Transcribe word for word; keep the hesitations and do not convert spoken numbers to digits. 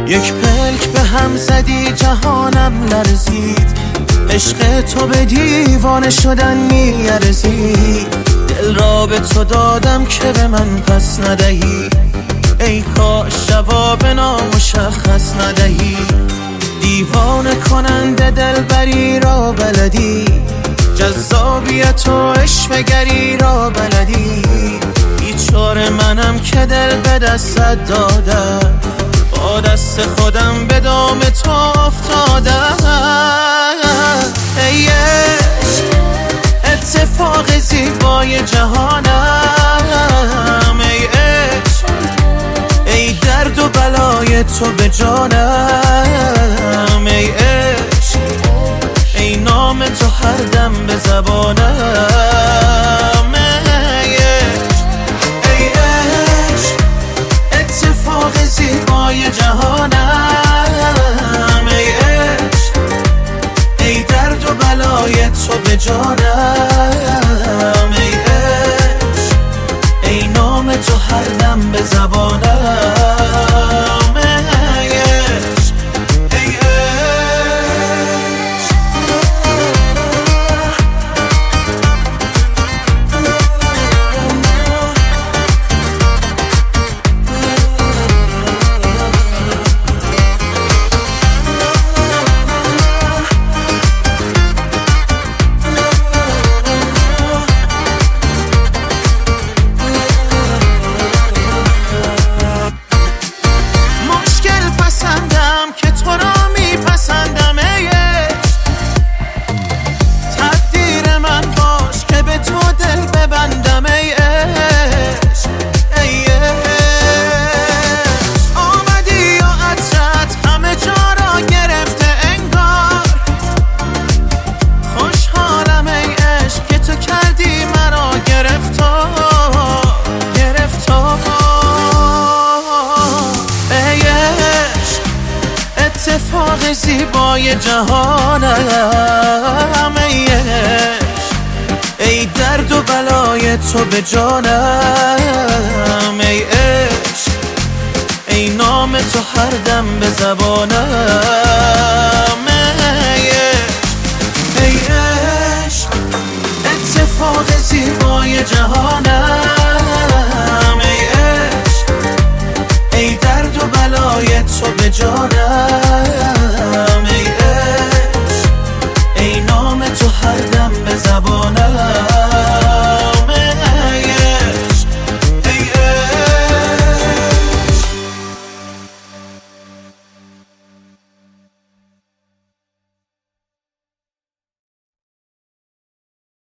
یک پلک به هم زدی جهانم لرزید، عشق تو به دیوانه شدن میارزید. دل را به تو دادم که به من پس ندهی، ای کاش جواب نامشخص ندهی. دیوانه کننده دلبری را بلدی، جذابیت و عشوه‌گری را بلدی. بیچاره منم که دل به دستت دادم، با دست خودم به دام تو افتادم. ای عشق اتفاق زیبای جهانم، ای عشق ای درد و بلای تو به جانم، ای عشق ای نام تو هر دم به زبانم. ای عشق ای عشق اتفاق زیبای جهانم، ای عشق ای درد و بلای تو به جانم، ای عشق ای نام تو هر دم به زبانم. اتفاق زیبای جهانم، ای عشق ای درد و بلای تو به جانم، ای عشق ای نام تو هر دم به زبانم.